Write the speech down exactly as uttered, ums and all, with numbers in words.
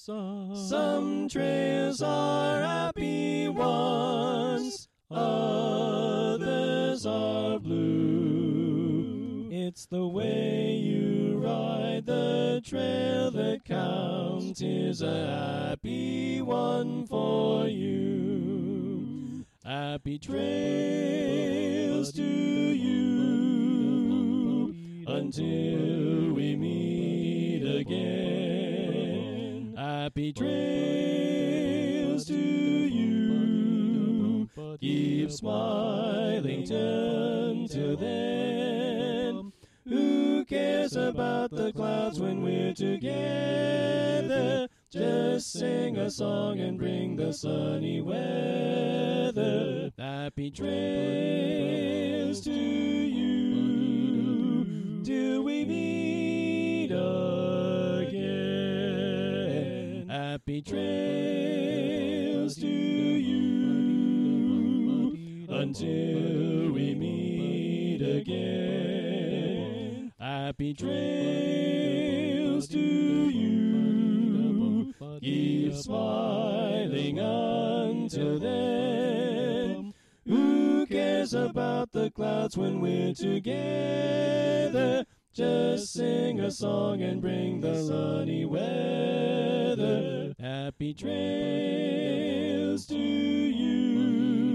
Some, Some trails are happy ones, others are blue. It's the way you ride the trail that counts. Is a happy one for you. Happy trails to you until we meet again. Happy trails to you. Keep smiling until then. Who cares about the clouds when we're together? Just sing a song and bring the sunny weather. Happy trails to you till we meet again. Happy trails to you until we meet again. Happy trails to you. Keep smiling until then. Who cares about the clouds when we're together? Just sing a song and bring the sunny weather. Happy trails to you.